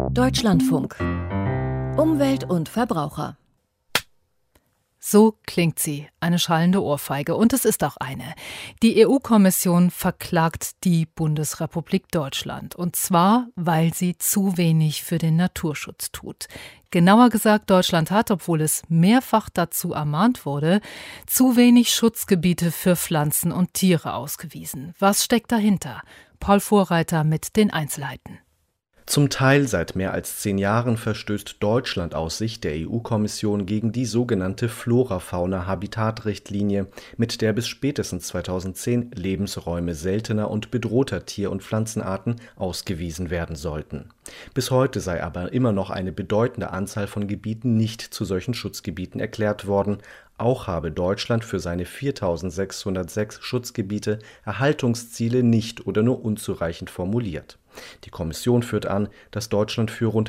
Deutschlandfunk. Umwelt und Verbraucher. So klingt sie, eine schallende Ohrfeige. Und es ist auch eine. Die EU-Kommission verklagt die Bundesrepublik Deutschland. Und zwar, weil sie zu wenig für den Naturschutz tut. Genauer gesagt, Deutschland hat, obwohl es mehrfach dazu ermahnt wurde, zu wenig Schutzgebiete für Pflanzen und Tiere ausgewiesen. Was steckt dahinter? Paul Vorreiter mit den Einzelheiten. Zum Teil seit mehr als 10 Jahren verstößt Deutschland aus Sicht der EU-Kommission gegen die sogenannte Flora-Fauna-Habitat-Richtlinie, mit der bis spätestens 2010 Lebensräume seltener und bedrohter Tier- und Pflanzenarten ausgewiesen werden sollten. Bis heute sei aber immer noch eine bedeutende Anzahl von Gebieten nicht zu solchen Schutzgebieten erklärt worden. Auch habe Deutschland für seine 4.606 Schutzgebiete Erhaltungsziele nicht oder nur unzureichend formuliert. Die Kommission führt an, dass Deutschland für rund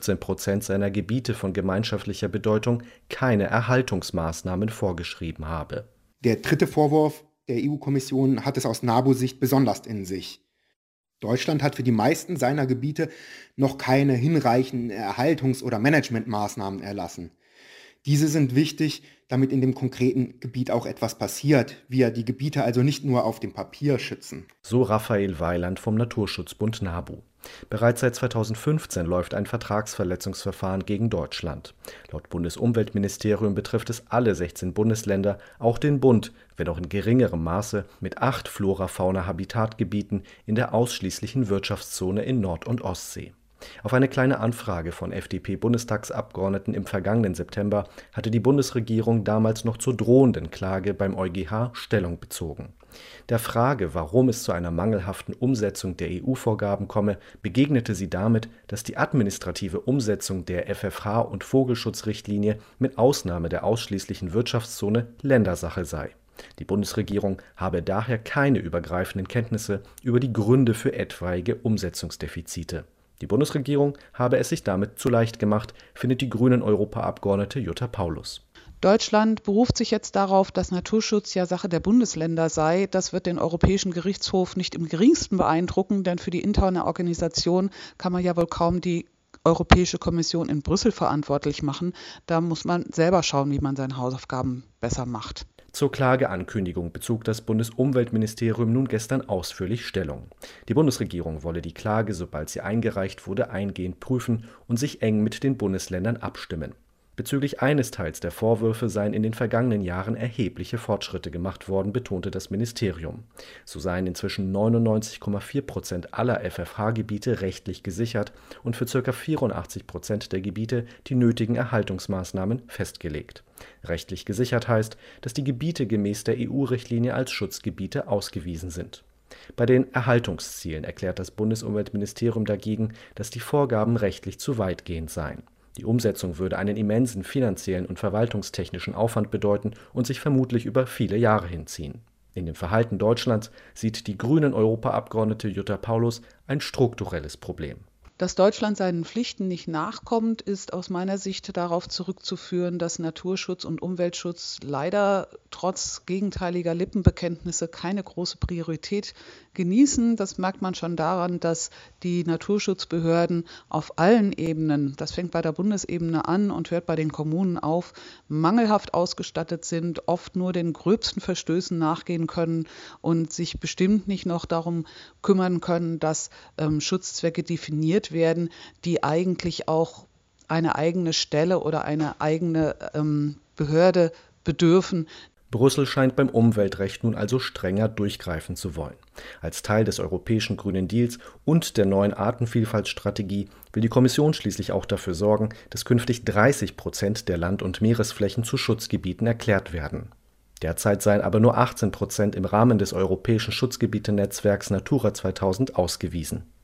15% seiner Gebiete von gemeinschaftlicher Bedeutung keine Erhaltungsmaßnahmen vorgeschrieben habe. Der dritte Vorwurf der EU-Kommission hat es aus NABU-Sicht besonders in sich. Deutschland hat für die meisten seiner Gebiete noch keine hinreichenden Erhaltungs- oder Managementmaßnahmen erlassen. Diese sind wichtig, damit in dem konkreten Gebiet auch etwas passiert, wir die Gebiete also nicht nur auf dem Papier schützen. So Raphael Weiland vom Naturschutzbund NABU. Bereits seit 2015 läuft ein Vertragsverletzungsverfahren gegen Deutschland. Laut Bundesumweltministerium betrifft es alle 16 Bundesländer, auch den Bund, wenn auch in geringerem Maße, mit 8 Flora-Fauna-Habitatgebieten in der ausschließlichen Wirtschaftszone in Nord- und Ostsee. Auf eine kleine Anfrage von FDP-Bundestagsabgeordneten im vergangenen September hatte die Bundesregierung damals noch zur drohenden Klage beim EuGH Stellung bezogen. Der Frage, warum es zu einer mangelhaften Umsetzung der EU-Vorgaben komme, begegnete sie damit, dass die administrative Umsetzung der FFH- und Vogelschutzrichtlinie mit Ausnahme der ausschließlichen Wirtschaftszone Ländersache sei. Die Bundesregierung habe daher keine übergreifenden Kenntnisse über die Gründe für etwaige Umsetzungsdefizite. Die Bundesregierung habe es sich damit zu leicht gemacht, findet die Grünen-Europaabgeordnete Jutta Paulus. Deutschland beruft sich jetzt darauf, dass Naturschutz ja Sache der Bundesländer sei. Das wird den Europäischen Gerichtshof nicht im geringsten beeindrucken, denn für die interne Organisation kann man ja wohl kaum die Europäische Kommission in Brüssel verantwortlich machen. Da muss man selber schauen, wie man seine Hausaufgaben besser macht. Zur Klageankündigung bezog das Bundesumweltministerium nun gestern ausführlich Stellung. Die Bundesregierung wolle die Klage, sobald sie eingereicht wurde, eingehend prüfen und sich eng mit den Bundesländern abstimmen. Bezüglich eines Teils der Vorwürfe seien in den vergangenen Jahren erhebliche Fortschritte gemacht worden, betonte das Ministerium. So seien inzwischen 99,4% aller FFH-Gebiete rechtlich gesichert und für ca. 84% der Gebiete die nötigen Erhaltungsmaßnahmen festgelegt. Rechtlich gesichert heißt, dass die Gebiete gemäß der EU-Richtlinie als Schutzgebiete ausgewiesen sind. Bei den Erhaltungszielen erklärt das Bundesumweltministerium dagegen, dass die Vorgaben rechtlich zu weitgehend seien. Die Umsetzung würde einen immensen finanziellen und verwaltungstechnischen Aufwand bedeuten und sich vermutlich über viele Jahre hinziehen. In dem Verhalten Deutschlands sieht die Grünen-Europaabgeordnete Jutta Paulus ein strukturelles Problem. Dass Deutschland seinen Pflichten nicht nachkommt, ist aus meiner Sicht darauf zurückzuführen, dass Naturschutz und Umweltschutz leider trotz gegenteiliger Lippenbekenntnisse keine große Priorität genießen. Das merkt man schon daran, dass die Naturschutzbehörden auf allen Ebenen, das fängt bei der Bundesebene an und hört bei den Kommunen auf, mangelhaft ausgestattet sind, oft nur den gröbsten Verstößen nachgehen können und sich bestimmt nicht noch darum kümmern können, dass Schutzzwecke definiert werden, die eigentlich auch eine eigene Stelle oder eine eigene Behörde bedürfen. Brüssel scheint beim Umweltrecht nun also strenger durchgreifen zu wollen. Als Teil des europäischen Grünen Deals und der neuen Artenvielfaltsstrategie will die Kommission schließlich auch dafür sorgen, dass künftig 30% der Land- und Meeresflächen zu Schutzgebieten erklärt werden. Derzeit seien aber nur 18% im Rahmen des europäischen Schutzgebietenetzwerks Natura 2000 ausgewiesen.